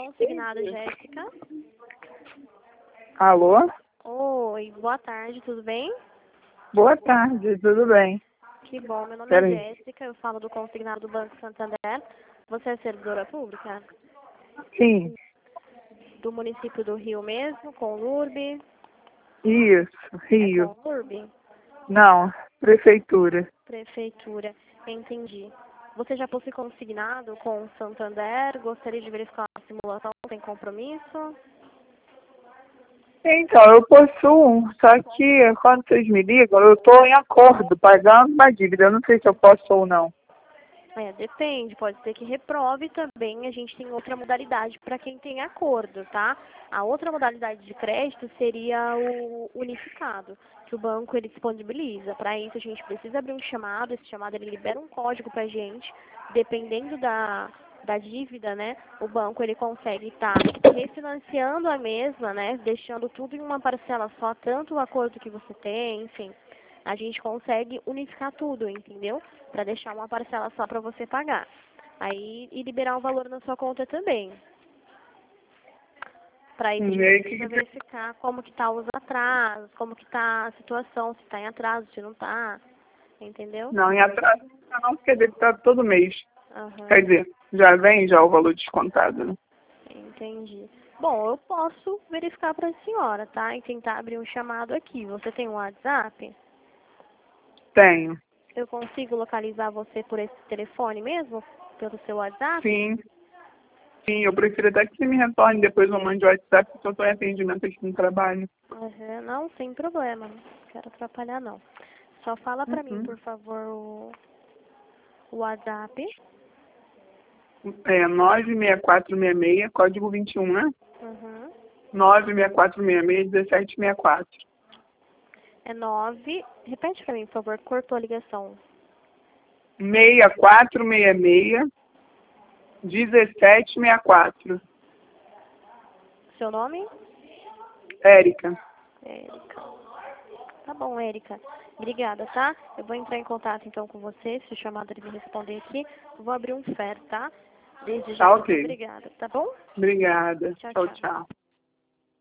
consignado, Jéssica. Alô? Oi, boa tarde, tudo bem? Boa tarde, tudo bem? Que bom, meu nome Peraí. é Jéssica, eu falo do consignado do Banco Santander. Você é servidora pública? Sim, Do município do Rio mesmo, com LURB? isso, É Rio. com LURB? Não, prefeitura. Prefeitura, entendi. Você já possui consignado com o Santander? Gostaria de verificar a simulação sem compromisso? Então, eu possuo um, só que quando vocês me ligam, eu estou em acordo, pagando uma dívida. Eu não sei se eu posso ou não. Depende, pode ser que reprove também. A gente tem outra modalidade para quem tem acordo, tá? A outra modalidade de crédito seria o unificado, que o banco ele disponibiliza. Para isso a gente precisa abrir um chamado, esse chamado ele libera um código para a gente, dependendo da dívida, né? O banco ele consegue estar refinanciando a mesma, né? Deixando tudo em uma parcela só, tanto o acordo que você tem, enfim. A gente consegue unificar tudo, entendeu? Para deixar uma parcela só para você pagar. Aí, e liberar um valor na sua conta também. Para isso a E gente aí, precisa verificar como que tá os atrasos, como que tá a situação, se está em atraso, se não está, entendeu? não, em atraso não, porque deve estar todo mês. Aham, Quer dizer, já vem já o valor descontado, né? entendi. Bom, eu posso verificar para a senhora, tá? E tentar abrir um chamado aqui. Você tem um WhatsApp? Tenho. Eu consigo localizar você por esse telefone mesmo? Pelo seu WhatsApp? Sim, sim, eu prefiro até que você me retorne depois ou mande o WhatsApp, porque eu estou em atendimento aqui no trabalho. Uhum, não, sem problema. Não quero atrapalhar, não. Só fala pra mim, Uhum. por favor, o WhatsApp. É 96466, código 21, né? Uhum. 96466-1764. É 9. Repete pra mim, por favor. Cortou a ligação. 6466-1764. Seu nome? Érica. Érica. Tá bom, Érica. Obrigada, tá? Eu vou entrar em contato então com você. Se o chamado ele me responder aqui, eu vou abrir um FER, tá? Desde já, Tá muito ok. obrigada, tá bom? Obrigada. Tchau, Tchau, tchau. tchau.